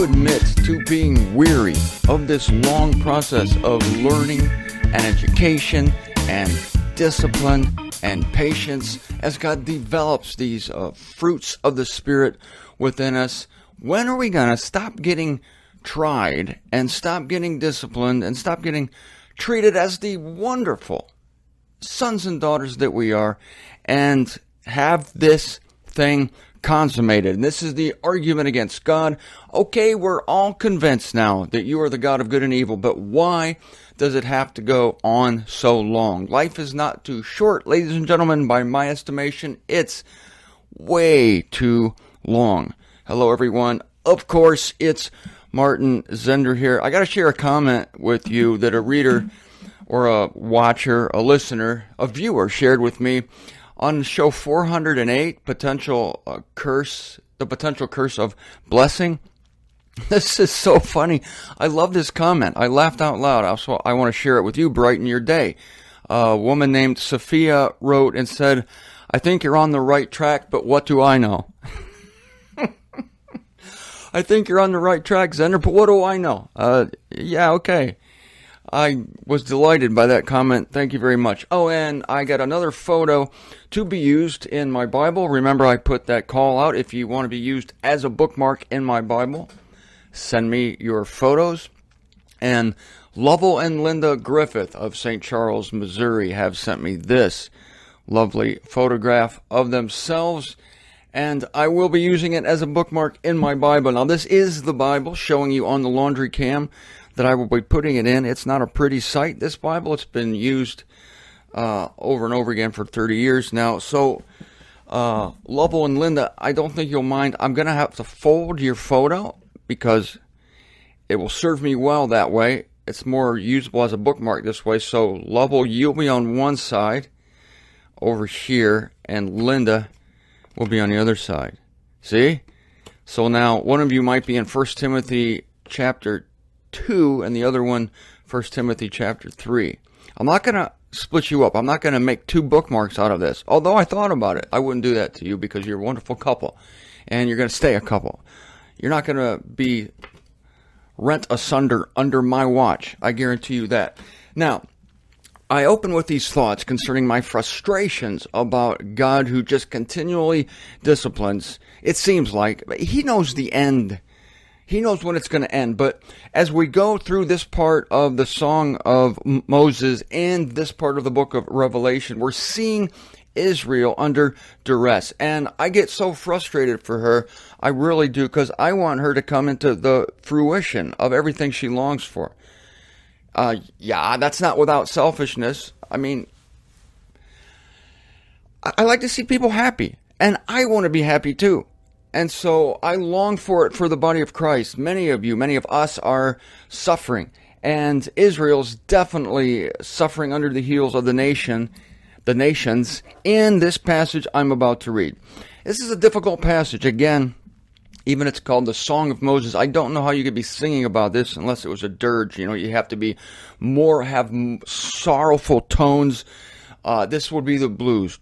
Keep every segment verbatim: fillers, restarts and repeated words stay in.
you admit to being weary of this long process of learning and education and discipline and patience as God develops these uh, fruits of the Spirit within us? When are we going to stop getting tried and stop getting disciplined and stop getting treated as the wonderful sons and daughters that we are and have this thing consummated? And this is the argument against God. Okay, we're all convinced now that you are the God of good and evil, but why does it have to go on so long? Life is not too short, ladies and gentlemen. By my estimation, it's way too long. Hello, everyone. Of course, it's Martin Zender here. I got to share a comment with you that a reader or a watcher, a listener, a viewer shared with me on show four hundred eight, potential uh, curse, the potential curse of blessing. This is so funny. I love this comment. I laughed out loud. Also, I want to share it with you, brighten your day. A woman named Sophia wrote and said, I think you're on the right track, but what do I know? I think you're on the right track, Zender, but what do I know? Uh, yeah, okay. I was delighted by that comment. Thank you very much. Oh, and I got another photo to be used in my Bible. Remember, I put that call out. If you want to be used as a bookmark in my Bible, send me your photos. And Lovell and Linda Griffith of Saint Charles, Missouri have sent me this lovely photograph of themselves. And I will be using it as a bookmark in my Bible. Now, this is the Bible showing you on the laundry cam that I will be putting it in. It's not a pretty sight, this Bible. It's been used uh, over and over again for thirty years now. So, uh, Lovell and Linda, I don't think you'll mind. I'm going to have to fold your photo because it will serve me well that way. It's more usable as a bookmark this way. So, Lovell, you'll be on one side over here, and Linda will be on the other side. See? So now, one of you might be in First Timothy chapter two, and the other one, First Timothy chapter three. I'm not going to split you up. I'm not going to make two bookmarks out of this. Although I thought about it. I wouldn't do that to you because you're a wonderful couple. And you're going to stay a couple. You're not going to be rent asunder under my watch. I guarantee you that. Now, I open with these thoughts concerning my frustrations about God who just continually disciplines. It seems like he knows the end. He knows when it's going to end. But as we go through this part of the Song of Moses and this part of the book of Revelation, we're seeing Israel under duress. And I get so frustrated for her. I really do, because I want her to come into the fruition of everything she longs for. Uh, yeah, that's not without selfishness. I mean, I, I like to see people happy, and I want to be happy too. And so I long for it for the body of Christ. Many of you, many of us are suffering, and Israel's definitely suffering under the heels of the nation, the nations, in this passage I'm about to read. This is a difficult passage. Again, even it's called the Song of Moses. I don't know how you could be singing about this unless it was a dirge. You know, you have to be more, have sorrowful tones. Uh, this would be the blues.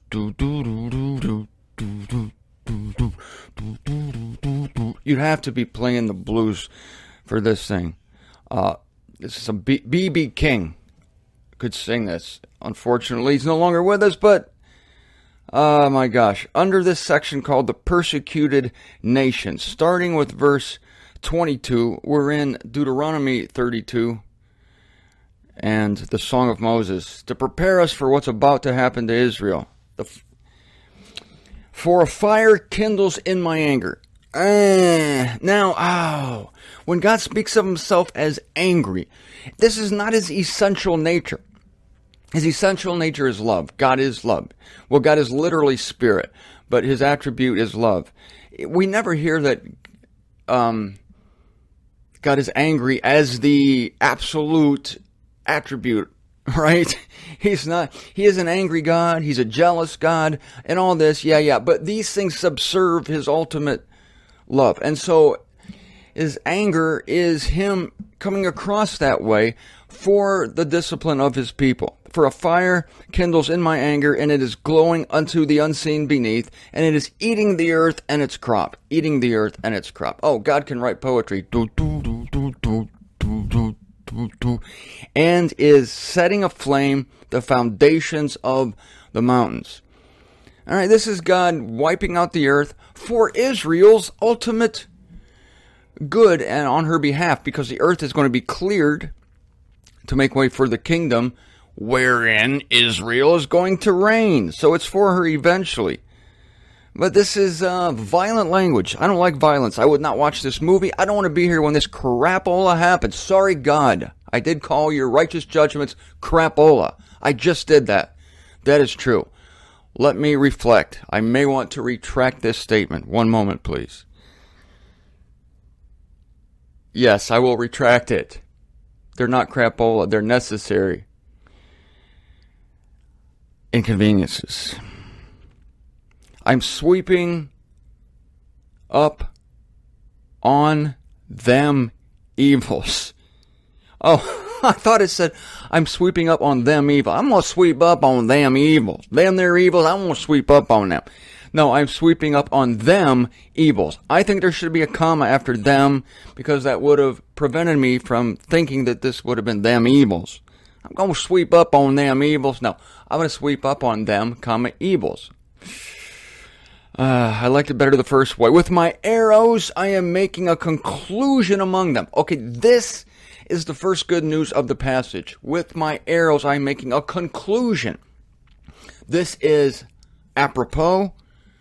You'd have to be playing the blues for this thing. Uh, this is a B B King could sing this. Unfortunately, he's no longer with us, but oh my gosh. Under this section called the Persecuted Nations, starting with verse twenty-two, we're in Deuteronomy thirty-two and the Song of Moses to prepare us for what's about to happen to Israel. The, for a fire kindles in my anger. Uh, now, oh, when God speaks of himself as angry, this is not his essential nature. His essential nature is love. God is love. Well, God is literally spirit, but his attribute is love. We never hear that um, God is angry as the absolute attribute, right? He's not. He is an angry God. He's a jealous God and all this. Yeah, yeah. But these things subserve his ultimate love. And so his anger is him coming across that way for the discipline of his people, For a fire kindles in my anger, and it is glowing unto the unseen beneath, and it is eating the earth and its crop. Eating the earth and its crop. Oh, God can write poetry. Do, do, do, do, do, do, do, do, do. And is setting aflame the foundations of the mountains. All right, this is God wiping out the earth for Israel's ultimate good and on her behalf, because the earth is going to be cleared to make way for the kingdom wherein Israel is going to reign. So it's for her eventually. But this is uh, violent language. I don't like violence. I would not watch this movie. I don't want to be here when this crapola happens. Sorry, God. I did call your righteous judgments crapola. I just did that. That is true. Let me reflect. I may want to retract this statement. One moment, please. Yes, I will retract it. They're not crapola. They're necessary inconveniences. I'm sweeping up on them evils. Oh, I thought it said, I'm sweeping up on them evil. I'm going to sweep up on them evils. Them, their evils, I'm going to sweep up on them. No, I'm sweeping up on them evils. I think there should be a comma after them, because that would have prevented me from thinking that this would have been them evils. I'm going to sweep up on them evils. No, I'm going to sweep up on them, comma, evils. Uh, I liked it better the first way. With my arrows, I am making a conclusion among them. Okay, this is the first good news of the passage. With my arrows, I am making a conclusion. This is apropos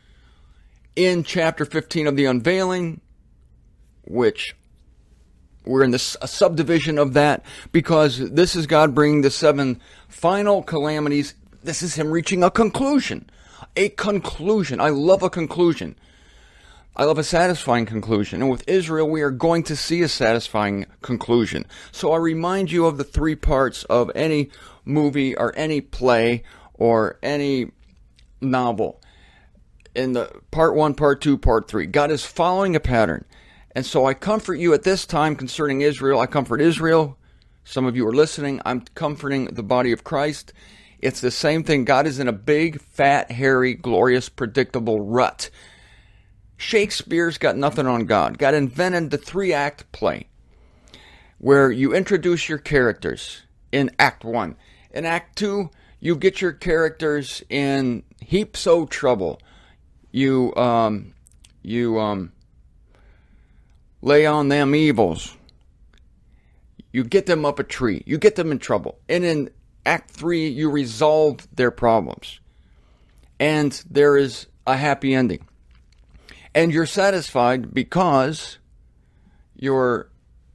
in chapter fifteen of the Unveiling, which we're in this a subdivision of that, because this is God bringing the seven final calamities. This is him reaching a conclusion. A conclusion. I love a conclusion. I love a satisfying conclusion. And with Israel, we are going to see a satisfying conclusion. So I remind you of the three parts of any movie or any play or any novel. In the part one, part two, part three, God is following a pattern. And so I comfort you at this time concerning Israel. I comfort Israel. Some of you are listening. I'm comforting the body of Christ. It's the same thing. God is in a big, fat, hairy, glorious, predictable rut. Shakespeare's got nothing on God. God invented the three-act play where you introduce your characters in Act one. In Act two, you get your characters in heaps o' trouble. You, um, you, um, lay on them evils. You get them up a tree. You get them in trouble. And in Act three, you resolve their problems. And there is a happy ending. And you're satisfied because your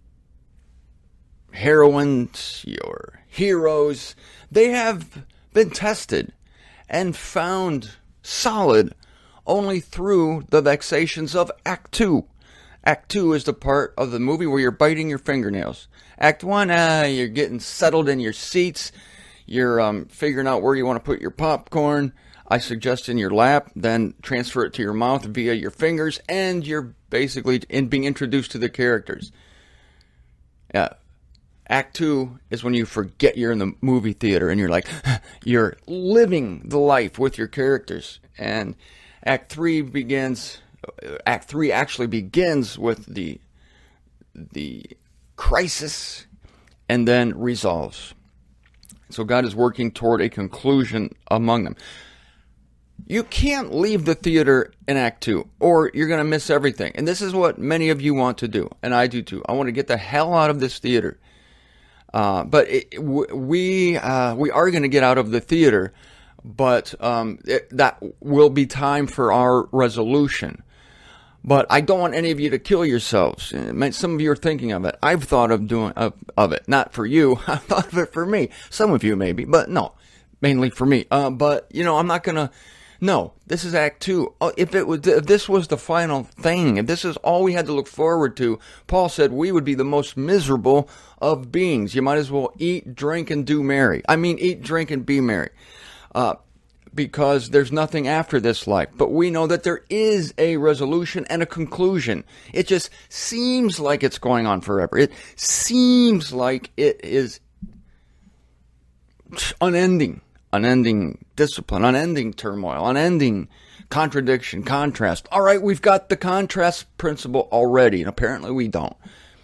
heroines, your heroes, they have been tested and found solid only through the vexations of Act two. Act two is the part of the movie where you're biting your fingernails. Act one, ah, you're getting settled in your seats. You're um, figuring out where you want to put your popcorn. I suggest in your lap, then transfer it to your mouth via your fingers, and you're basically in being introduced to the characters. Yeah. Act two is when you forget you're in the movie theater and you're like, you're living the life with your characters. And Act three begins, Act three actually begins with the, the crisis and then resolves. So God is working toward a conclusion among them. You can't leave the theater in Act two, or you're going to miss everything. And this is what many of you want to do, and I do too. I want to get the hell out of this theater. Uh, but it, we uh, we are going to get out of the theater, but um, it, that will be time for our resolution. But I don't want any of you to kill yourselves. Some of you are thinking of it. I've thought of doing of, of it. Not for you. I've thought of it for me. Some of you maybe, but no, mainly for me. Uh, but you know, I'm not going to. No, this is Act two. If it was, if this was the final thing, if this is all we had to look forward to, Paul said we would be the most miserable of beings. You might as well eat, drink, and do merry. I mean, eat, drink, and be merry. Uh, because there's nothing after this life. But we know that there is a resolution and a conclusion. It just seems like it's going on forever. It seems like it is unending, unending discipline, unending turmoil, unending contradiction, contrast. All right, we've got the contrast principle already, and apparently we don't.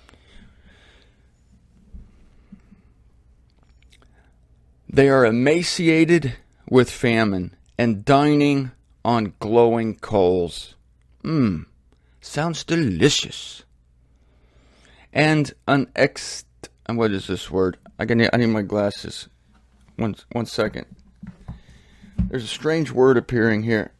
They are emaciated with famine and dining on glowing coals. Mmm, sounds delicious. And an ex... What is this word? I need, I need my glasses. One, one second. There's a strange word appearing here.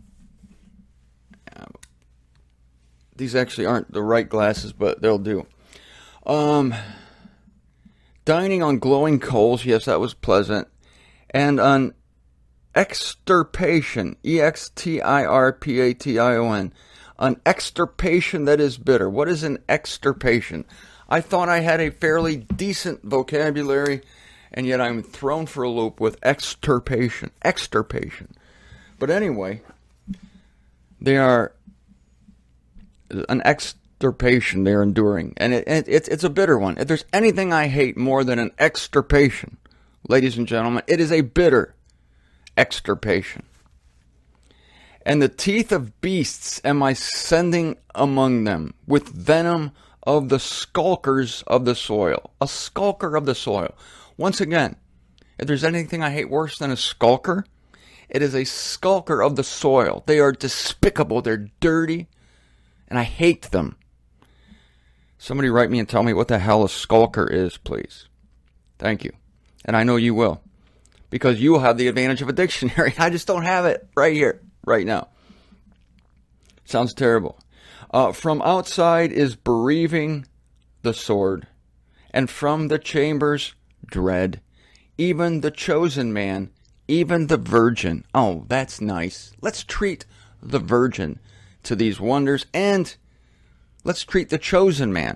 These actually aren't the right glasses, but they'll do. Um... Dining on glowing coals, yes, that was pleasant. And an extirpation, E X T I R P A T I O N. An extirpation that is bitter. What is an extirpation? I thought I had a fairly decent vocabulary, and yet I'm thrown for a loop with extirpation. Extirpation. But anyway, they are an extirpation. Extirpation they're enduring, and it, it, it's it's a bitter one. If there's anything I hate more than an extirpation, ladies and gentlemen, it is a bitter extirpation. And the teeth of beasts am I sending among them, with venom of the skulkers of the soil. A skulker of the soil. Once again, if there's anything I hate worse than a skulker, it is a skulker of the soil. They are despicable, they're dirty, and I hate them. Somebody write me and tell me what the hell a skulker is, please. Thank you. And I know you will. Because you will have the advantage of a dictionary. I just don't have it right here, right now. Sounds terrible. Uh, from outside is bereaving the sword. And from the chambers, dread. Even the chosen man, even the virgin. Oh, that's nice. Let's treat the virgin to these wonders, and let's treat the chosen man.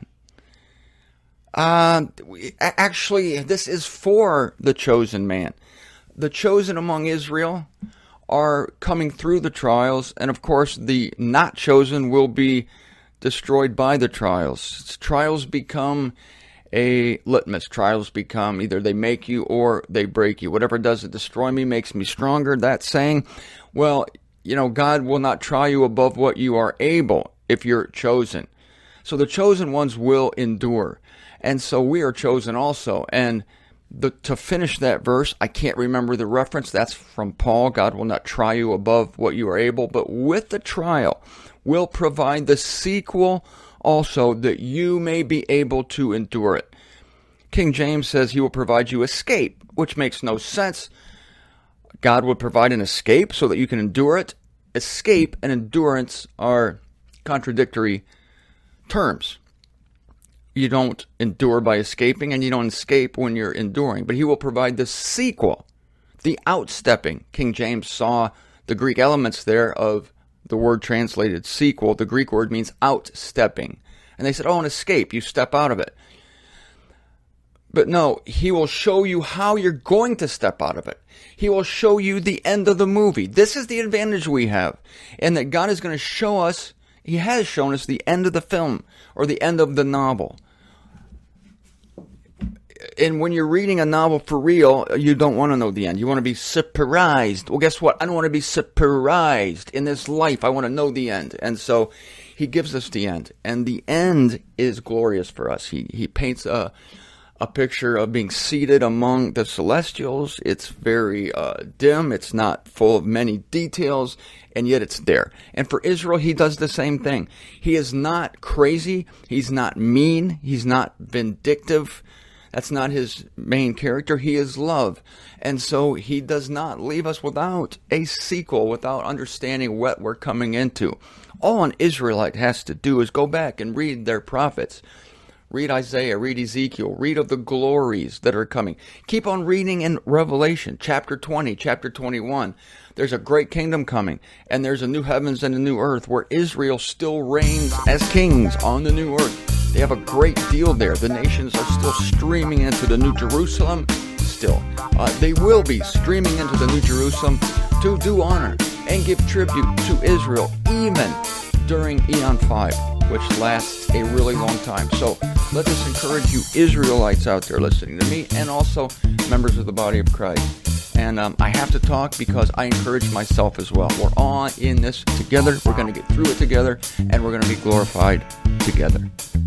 Uh, actually, this is for the chosen man. The chosen among Israel are coming through the trials, and of course, the not chosen will be destroyed by the trials. Trials become a litmus. Trials become either they make you or they break you. Whatever doesn't destroy me makes me stronger. That saying, well, you know, God will not try you above what you are able if you're chosen. So the chosen ones will endure. And so we are chosen also. And the, to finish that verse, I can't remember the reference. That's from Paul. God will not try you above what you are able. But with the trial, will provide the sequel also, that you may be able to endure it. King James says he will provide you escape, which makes no sense. God would provide an escape so that you can endure it. Escape and endurance are contradictory terms. You don't endure by escaping, and you don't escape when you're enduring. But he will provide the sequel, the outstepping. King James saw the Greek elements there of the word translated sequel. The Greek word means outstepping. And they said, oh, an escape, you step out of it. But no, he will show you how you're going to step out of it. He will show you the end of the movie. This is the advantage we have. And that God is going to show us, he has shown us the end of the film or the end of the novel. And when you're reading a novel for real, you don't want to know the end. You want to be surprised. Well, guess what? I don't want to be surprised in this life. I want to know the end. And so he gives us the end. And the end is glorious for us. He he paints a, a picture of being seated among the celestials. It's very uh, dim. It's not full of many details. And yet it's there. And for Israel, he does the same thing. He is not crazy. He's not mean. He's not vindictive. That's not his main character. He is love. And so he does not leave us without a sequel, without understanding what we're coming into. All an Israelite has to do is go back and read their prophets. Read Isaiah, read Ezekiel, read of the glories that are coming. Keep on reading in Revelation, chapter twenty, chapter twenty-one. There's a great kingdom coming, and there's a new heavens and a new earth where Israel still reigns as kings on the new earth. They have a great deal there. The nations are still streaming into the New Jerusalem. Still, uh, they will be streaming into the New Jerusalem to do honor and give tribute to Israel, even during Eon five. which lasts a really long time. So let this encourage you Israelites out there listening to me, and also members of the body of Christ. And um, I have to talk because I encourage myself as well. We're all in this together. We're going to get through it together, and we're going to be glorified together.